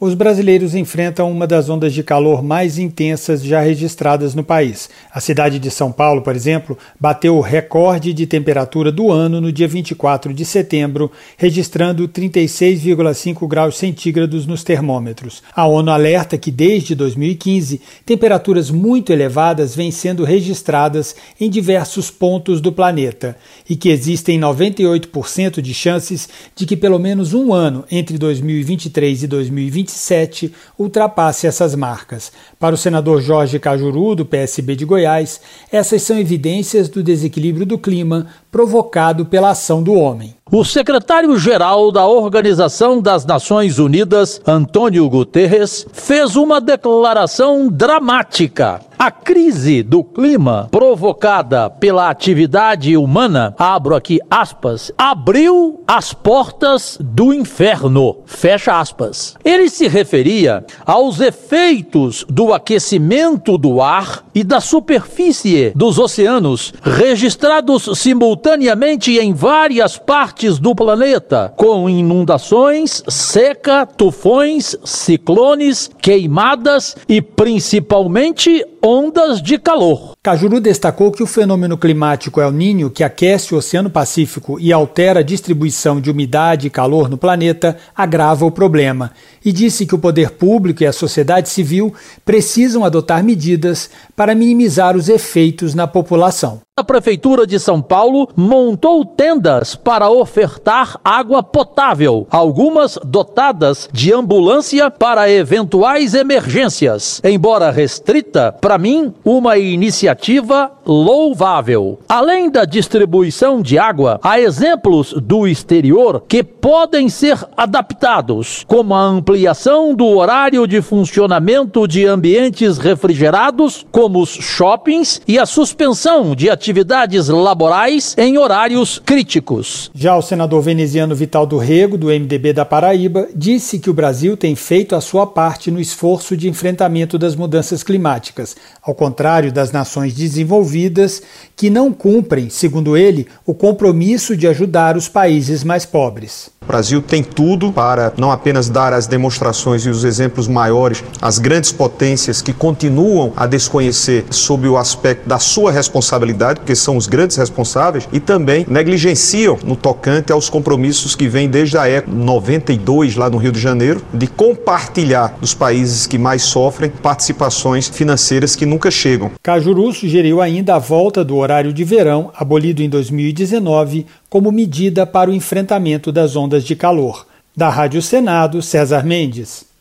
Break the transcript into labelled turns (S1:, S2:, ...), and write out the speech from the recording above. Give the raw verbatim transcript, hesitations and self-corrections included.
S1: Os brasileiros enfrentam uma das ondas de calor mais intensas já registradas no país. A cidade de São Paulo, por exemplo, bateu o recorde de temperatura do ano no dia vinte e quatro de setembro, registrando trinta e seis vírgula cinco graus centígrados nos termômetros. A ONU alerta que desde dois mil e quinze, temperaturas muito elevadas vêm sendo registradas em diversos pontos do planeta e que existem noventa e oito por cento de chances de que pelo menos um ano entre dois mil e vinte e três e dois mil e vinte e sete ultrapasse essas marcas. Para o senador Jorge Cajuru, do P S B de Goiás, essas são evidências do desequilíbrio do clima provocado pela ação do homem.
S2: O secretário-geral da Organização das Nações Unidas, Antônio Guterres, fez uma declaração dramática. A crise do clima provocada pela atividade humana, abro aqui aspas, abriu as portas do inferno, fecha aspas. Ele se referia aos efeitos do aquecimento do ar e da superfície dos oceanos, registrados simultaneamente em várias partes do planeta, com inundações, seca, tufões, ciclones, queimadas e principalmente ondas de calor.
S1: Cajuru destacou que o fenômeno climático El Niño, que aquece o Oceano Pacífico e altera a distribuição de umidade e calor no planeta, agrava o problema, e disse que o poder público e a sociedade civil precisam adotar medidas para minimizar os efeitos na população.
S2: A Prefeitura de São Paulo montou tendas para ofertar água potável, algumas dotadas de ambulância para eventuais emergências. Embora restrita, para mim, uma iniciativa louvável. Além da distribuição de água, há exemplos do exterior que podem ser adaptados, como a ampliação do horário de funcionamento de ambientes refrigerados, como os shoppings, e a suspensão de atividades laborais em horários críticos.
S1: Já o senador veneziano Vital do Rego, do M D B da Paraíba, disse que o Brasil tem feito a sua parte no esforço de enfrentamento das mudanças climáticas, ao contrário das nações desenvolvidas que não cumprem, segundo ele, o compromisso de ajudar os países mais pobres.
S3: O Brasil tem tudo para não apenas dar as demonstrações e os exemplos maiores às grandes potências que continuam a desconhecer sob o aspecto da sua responsabilidade, porque são os grandes responsáveis, e também negligenciam no tocante aos compromissos que vêm desde a época noventa e dois, lá no Rio de Janeiro, de compartilhar dos países que mais sofrem participações financeiras que nunca chegam.
S1: Cajuru sugeriu ainda a volta do horário de verão, abolido em dois mil e dezenove, como medida para o enfrentamento das ondas de calor. Da Rádio Senado, César Mendes.